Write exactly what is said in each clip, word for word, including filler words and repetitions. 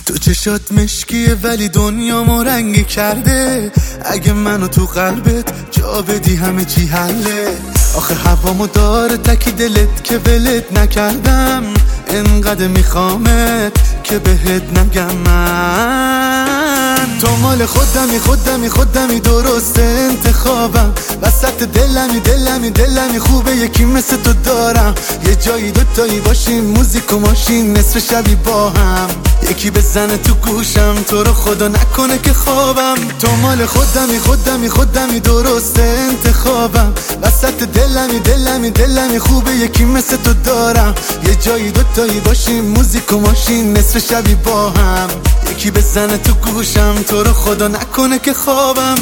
تو چشات مشکیه ولی دنیامو رنگی کرده. اگه منو تو قلبت جا بدی همه چی حله. آخه هوامو داره تکی دلت که ولت نکردم. انقدر میخوامت که بهت نگم من. تو مال خودمی خودمی خودمی درست انتخابم. وسط دلمی دلمی دلمی خوبه یکی مثل تو دارم. یه جایی دوتایی باشیم موزیک و ماشین نصف شبی با هم. یکی بزنه تو گوشم تو رو خدا نکنه که خوابم. تو مال خودمی خودمی خودمی درست انتخابم. وسط دلمی دلمی دلمی خوبه یکی مثل تو دارم. یه جایی دوتایی باشیم موزیک و ماشین نصف شبی با هم. یکی بزنه تو گوشم تو رو خدا نکنه که خوابم.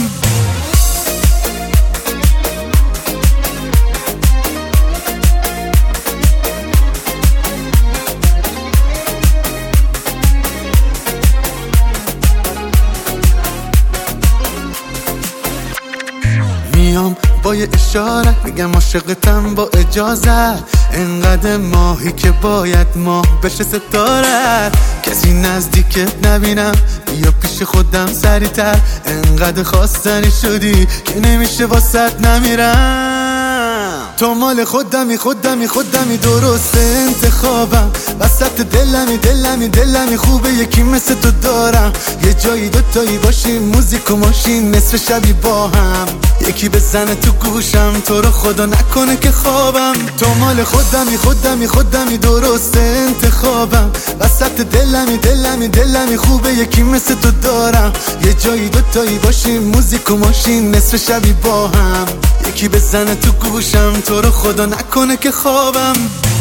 میام با یه اشاره میگم عاشقتم با اجازه. انقدر ماهی که باید ماه بشه ستاره. کسی نزدیکت نبینم بیا پیش خودم سریعتر. انقدر خواستنی شدی که نمیشه واسط نمیرم. تو مال خودمی خودمی خودمی درست انتخابم. وسط دلمی دلمی دلمی خوبه یکی مثل تو دارم. یه جایی دوتایی باشیم موزیک و ماشین نصف شبی با هم. یکی بزنه تو گوشم تو رو خدا نکنه که خوابم. تو مال خودمی خودمی خودمی درست انتخابم. وسط دلمی دلمی دلمی خوبه یکی مثل تو دارم. یه جایی دوتایی باشیم موزیک و ماشین نصف شبی با هم. یکی بزنه تو گوشم تو رو خدا نکنه که خوابم.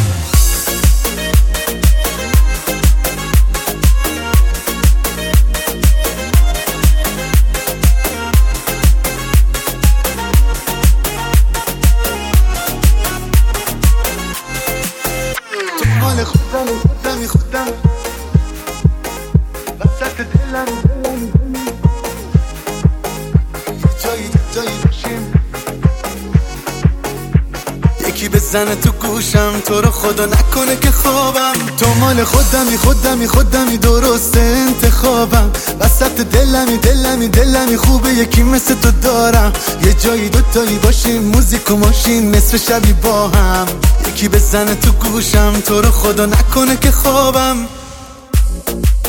مال خودمی خودمی خودم. وسط دلمی دلمی جایی جایی باشیم. یکی بزنه تو گوشم تو رو خدا نکنه که خوابم. تو مال خودمی خودمی خودمی درست انتخابم. وسط دلمی دلمی دلمی خوبه یکی مثل تو دارم. یه جایی دوتایی باشیم موزیک و ماشین نصف شبی با هم. یکی بزنه تو گوشم تو رو خدا نکنه که خوابم.